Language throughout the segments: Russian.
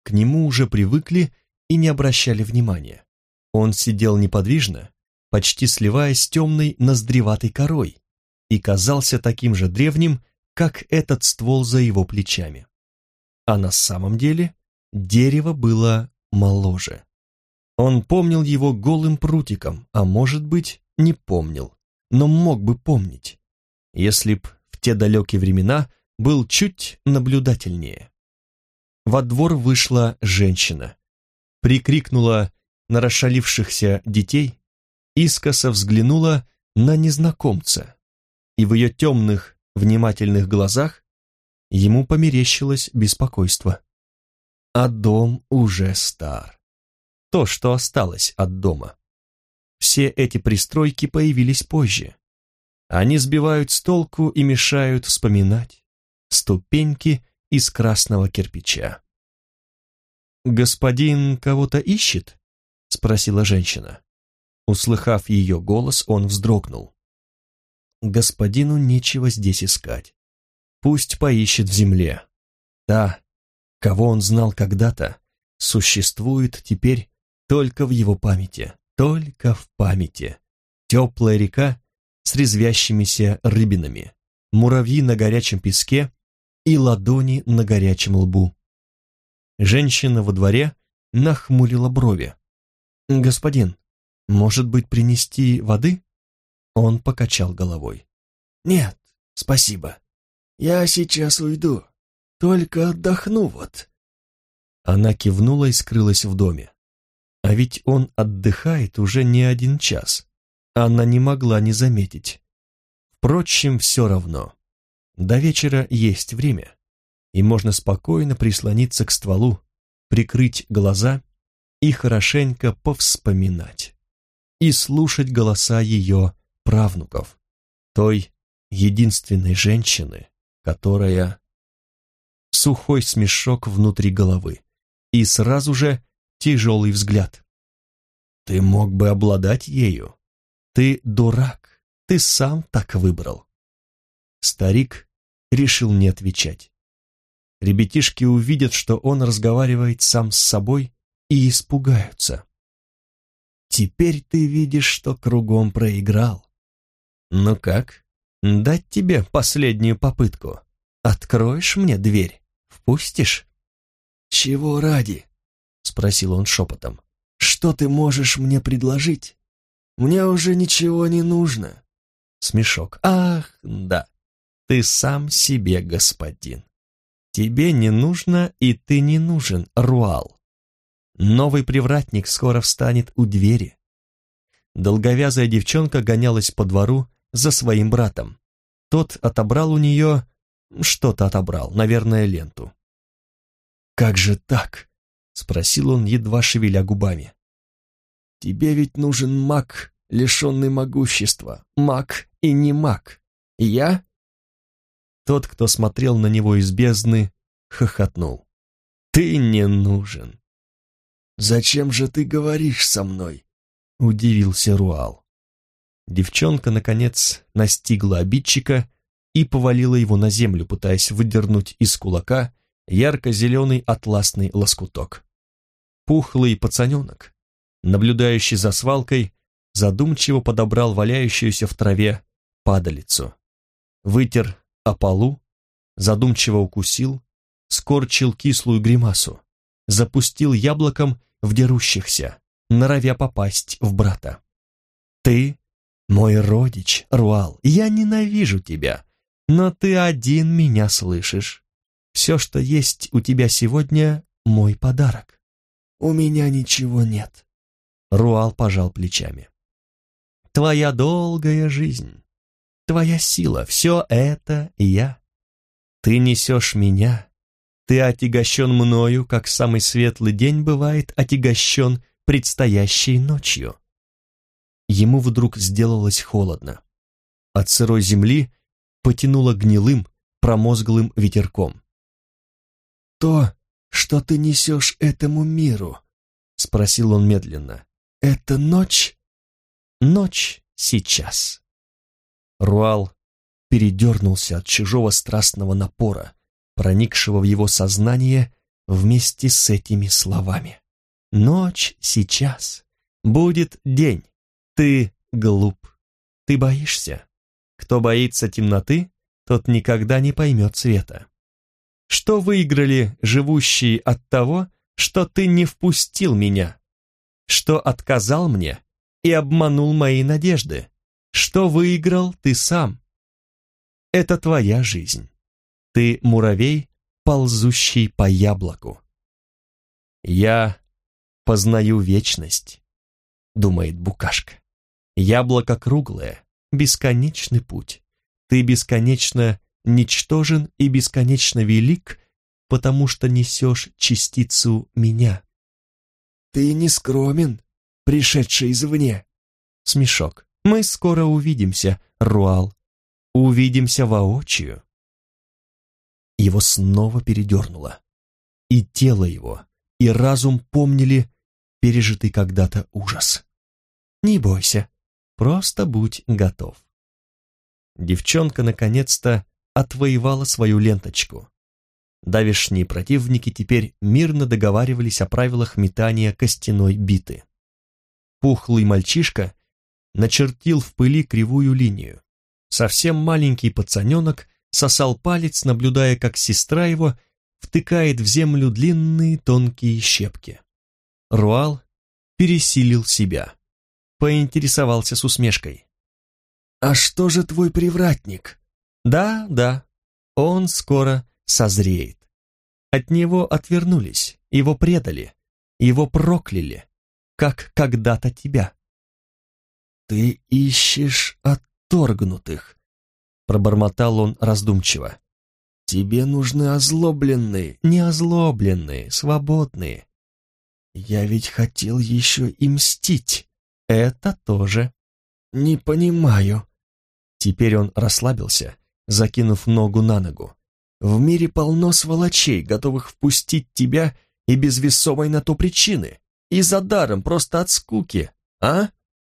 к нему уже привыкли и не обращали внимания. Он сидел неподвижно, почти сливаясь с темной ноздреватой корой, и казался таким же древним, как этот ствол за его плечами. А на самом деле дерево было моложе. Он помнил его голым прутиком, а может быть, не помнил, но мог бы помнить, если б в те далекие времена был чуть наблюдательнее. Во двор вышла женщина, прикрикнула на расшалившихся детей, искоса взглянула на незнакомца, и в ее темных, внимательных глазах ему померещилось беспокойство. А дом уже стар. То, что осталось от дома. Все эти пристройки появились позже. Они сбивают с толку и мешают вспоминать. Ступеньки из красного кирпича. «Господин кого-то ищет?» — спросила женщина. Услыхав ее голос, он вздрогнул. «Господину нечего здесь искать. Пусть поищет в земле. Та, кого он знал когда-то, существует теперь только в его памяти, только в памяти. Теплая река с резвящимися рыбинами, муравьи на горячем песке и ладони на горячем лбу». Женщина во дворе нахмурила брови. «Господин, может быть, принести воды?» Он покачал головой. «Нет, спасибо. Я сейчас уйду. Только отдохну вот». Она кивнула и скрылась в доме. А ведь он отдыхает уже не 1 час. Она не могла не заметить. Впрочем, все равно. До вечера есть время, и можно спокойно прислониться к стволу, прикрыть глаза и хорошенько повспоминать. И слушать голоса ее правнуков, той единственной женщины, которая... Сухой смешок внутри головы, и сразу же тяжелый взгляд. Ты мог бы обладать ею. Ты дурак, ты сам так выбрал. Старик решил не отвечать. Ребятишки увидят, что он разговаривает сам с собой, и испугаются. Теперь ты видишь, что кругом проиграл. Ну как, дать тебе последнюю попытку? Откроешь мне дверь? Впустишь? «Чего ради?» — спросил он шепотом. «Что ты можешь мне предложить? Мне уже ничего не нужно». Смешок. Ах, да, ты сам себе господин. Тебе не нужно, и ты не нужен, Руал. Новый привратник скоро встанет у двери. Долговязая девчонка гонялась по двору за своим братом. Тот отобрал у нее... Что-то отобрал, наверное, ленту. «Как же так?» — спросил он, едва шевеля губами. «Тебе ведь нужен маг, лишенный могущества. Маг и не маг. Я?» Тот, кто смотрел на него из бездны, хохотнул. «Ты не нужен». «Зачем же ты говоришь со мной?» — удивился Руал. Девчонка, наконец, настигла обидчика и повалила его на землю, пытаясь выдернуть из кулака ярко-зеленый атласный лоскуток. Пухлый пацаненок, наблюдающий за свалкой, задумчиво подобрал валяющуюся в траве падалицу. Вытер о полу, задумчиво укусил, скорчил кислую гримасу, запустил яблоком в дерущихся, норовя попасть в брата. «Ты мой родич, Руал, я ненавижу тебя, но ты один меня слышишь. Все, что есть у тебя сегодня, мой подарок». «У меня ничего нет». Руал пожал плечами. «Твоя долгая жизнь, твоя сила, все это я. Ты несешь меня, ты отягощен мною, как самый светлый день бывает отягощен предстоящей ночью». Ему вдруг сделалось холодно. От сырой земли потянуло гнилым, промозглым ветерком. «То, что ты несешь этому миру?» — спросил он медленно. «Это ночь?» «Ночь сейчас». Руал передернулся от чужого страстного напора, проникшего в его сознание вместе с этими словами. Ночь сейчас, будет день. Ты глуп, ты боишься. Кто боится темноты, тот никогда не поймет света. Что выиграли живущие от того, что ты не впустил меня? Что отказал мне и обманул мои надежды? Что выиграл ты сам? Это твоя жизнь. Ты муравей, ползущий по яблоку. Я познаю вечность, думает букашка. Яблоко круглое, бесконечный путь. Ты бесконечно ничтожен и бесконечно велик, потому что несешь частицу меня. Ты не скромен, пришедший извне. Смешок. Мы скоро увидимся, Руал. Увидимся воочию. Его снова передернуло. И тело его, и разум помнили пережитый когда-то ужас. Не бойся, просто будь готов. Девчонка наконец-то отвоевала свою ленточку. Давешние противники теперь мирно договаривались о правилах метания костяной биты. Пухлый мальчишка начертил в пыли кривую линию. Совсем маленький пацаненок сосал палец, наблюдая, как сестра его втыкает в землю длинные тонкие щепки. Руал пересилил себя, поинтересовался с усмешкой. «А что же твой привратник?» «Да, он скоро созреет. От него отвернулись, его предали, его прокляли, как когда-то тебя». «Ты ищешь отторгнутых», — пробормотал он раздумчиво. «Тебе нужны озлобленные». «Не озлобленные, свободные». «Я ведь хотел еще и мстить». «Это тоже». «Не понимаю». Теперь он расслабился, закинув ногу на ногу. «В мире полно сволочей, готовых впустить тебя и без весомой на то причины, и за даром, просто от скуки, а?»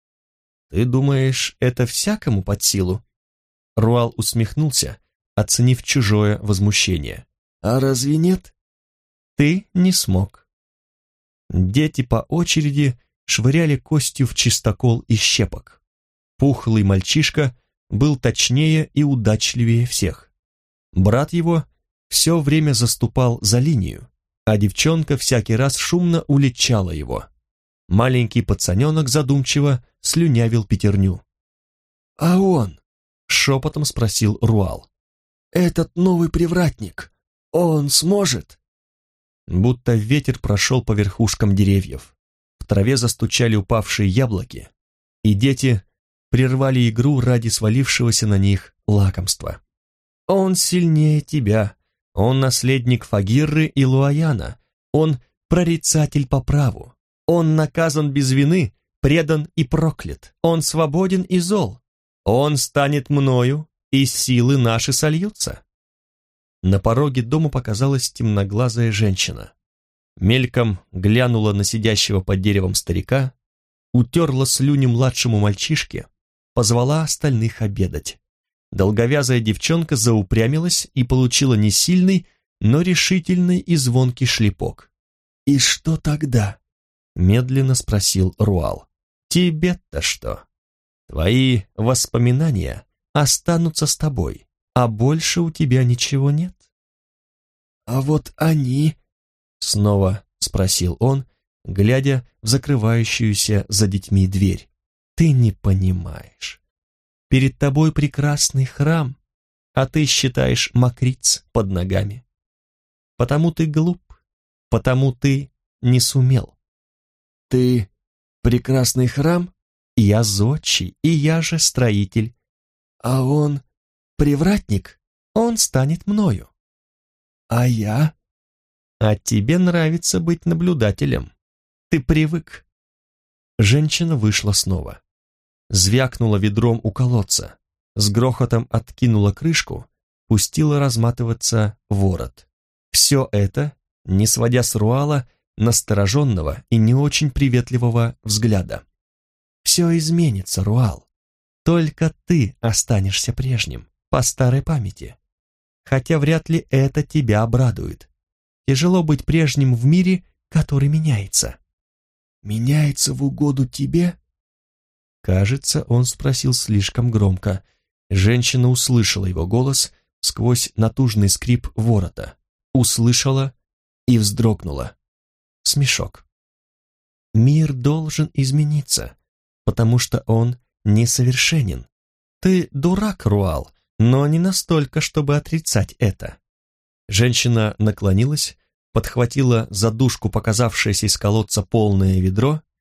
«Ты думаешь, это всякому под силу?» Руал усмехнулся, оценив чужое возмущение. «А разве нет?» «Ты не смог». Дети по очереди швыряли костью в чистокол из щепок. Пухлый мальчишка был точнее и удачливее всех. Брат его все время заступал за линию, а девчонка всякий раз шумно уличала его. Маленький пацаненок задумчиво слюнявил пятерню. «А он?» — шепотом спросил Руал. «Этот новый привратник, он сможет?» Будто ветер прошел по верхушкам деревьев. В траве застучали упавшие яблоки, и дети прервали игру ради свалившегося на них лакомства. «Он сильнее тебя, он наследник Фагирры и Луаяна, он прорицатель по праву, он наказан без вины, предан и проклят, он свободен и зол, он станет мною, и силы наши сольются». На пороге дома показалась темноглазая женщина. Мельком глянула на сидящего под деревом старика, утерла слюни младшему мальчишке, позвала остальных обедать. Долговязая девчонка заупрямилась и получила не сильный, но решительный и звонкий шлепок. «И что тогда?» — медленно спросил Руал. «Тебе-то что? Твои воспоминания останутся с тобой, а больше у тебя ничего нет». «А вот они...» — снова спросил он, глядя в закрывающуюся за детьми дверь. «Ты не понимаешь. Перед тобой прекрасный храм, а ты считаешь мокриц под ногами. Потому ты глуп, потому ты не сумел». «Ты прекрасный храм?» «Я зодчий, и я же строитель». «А он привратник?» «Он станет мною». «А я?» «А тебе нравится быть наблюдателем. Ты привык». Женщина вышла снова. Звякнула ведром у колодца, с грохотом откинула крышку, пустила разматываться ворот. Все это, не сводя с Руала настороженного и не очень приветливого взгляда. «Все изменится, Руал. Только ты останешься прежним, по старой памяти. Хотя вряд ли это тебя обрадует. Тяжело быть прежним в мире, который меняется». «Меняется в угоду тебе?» Кажется, он спросил слишком громко. Женщина услышала его голос сквозь натужный скрип ворота. Услышала и вздрогнула. Смешок. «Мир должен измениться, потому что он несовершенен. Ты дурак, Руал, но не настолько, чтобы отрицать это». Женщина наклонилась, подхватила за дужку показавшееся из колодца полное ведро